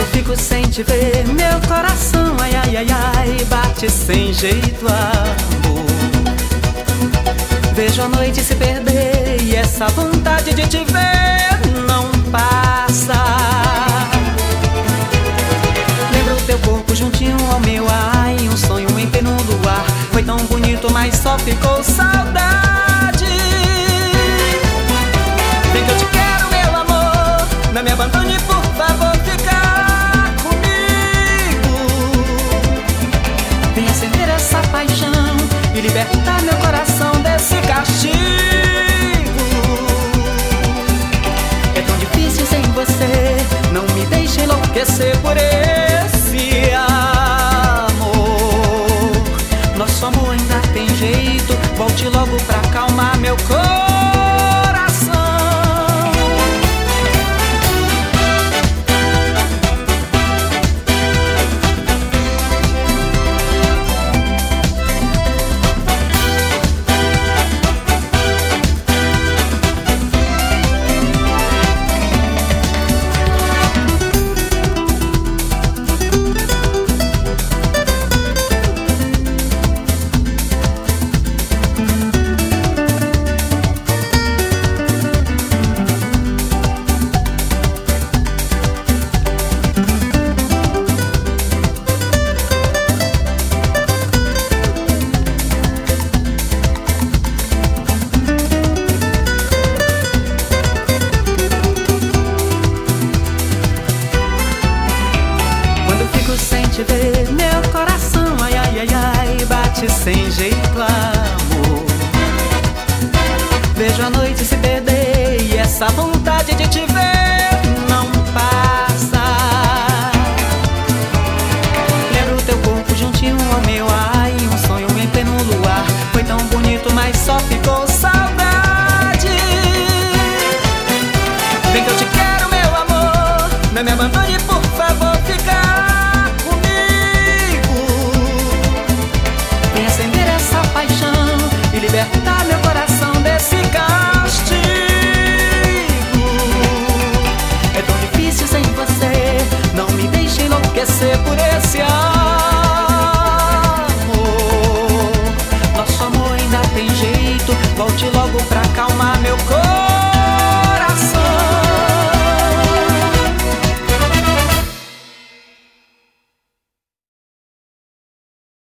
fico sem te ver, meu coração, ai, ai, ai, ai, bate sem jeito, amor. Vejo a noite se perder e essa vontade de te ver não passa. Lembro teu corpo juntinho ao meu, ai, um sonho em pé no luar. Foi tão bonito, mas só ficou saudade. Vem que eu te quero, meu amor, não me abandone, por favor, fica comigo. Vem acender essa paixão e libertar meu coração desse castigo. É tão difícil sem você, não me deixe enlouquecer por esse amor. Nosso amor ainda tem jeito, volte logo pra acalmar meu coração. Ver meu coração, ai, ai, ai, ai, bate sem jeito, amor. Vejo a noite se perder e essa vontade de te ver não passa. Lembro teu corpo juntinho ao meu, ai, um sonho em pleno luar. Foi tão bonito, mas só ficou saudade. Vem que eu te quero, meu amor, não me abandone, por favor, fica e libertar meu coração desse castigo. É tão difícil sem você, não me deixe enlouquecer por esse amor. Nosso amor ainda tem jeito, volte logo pra acalmar meu coração.